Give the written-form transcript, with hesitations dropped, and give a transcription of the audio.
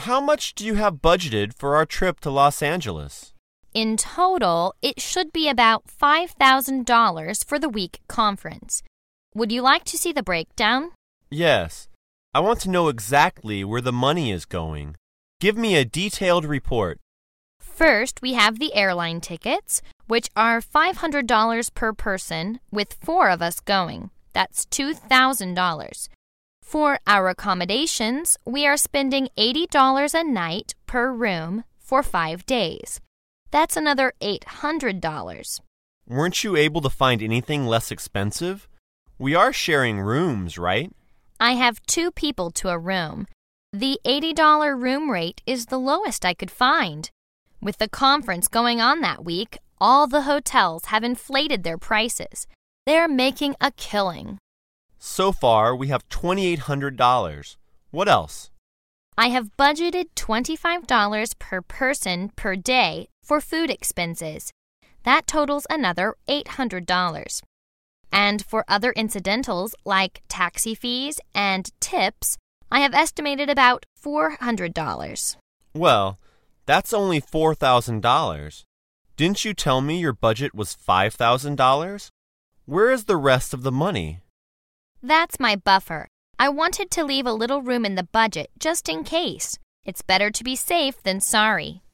How much do you have budgeted for our trip to Los Angeles? In total, it should be about $5,000 for the week conference. Would you like to see the breakdown? Yes. I want to know exactly where the money is going. Give me a detailed report. First, we have the airline tickets, which are $500 per person with 4 of us going. That's $2,000. For our accommodations, we are spending $80 a night per room for 5 days. That's another $800. Weren't you able to find anything less expensive? We are sharing rooms, right? I have 2 people to a room. The $80 room rate is the lowest I could find. With the conference going on that week, all the hotels have inflated their prices. They're making a killing. So far, we have $2,800. What else? I have budgeted $25 per person per day for food expenses. That totals another $800. And for other incidentals like taxi fees and tips, I have estimated about $400. Well, that's only $4,000. Didn't you tell me your budget was $5,000? Where is the rest of the money? That's my buffer. I wanted to leave a little room in the budget just in case. It's better to be safe than sorry.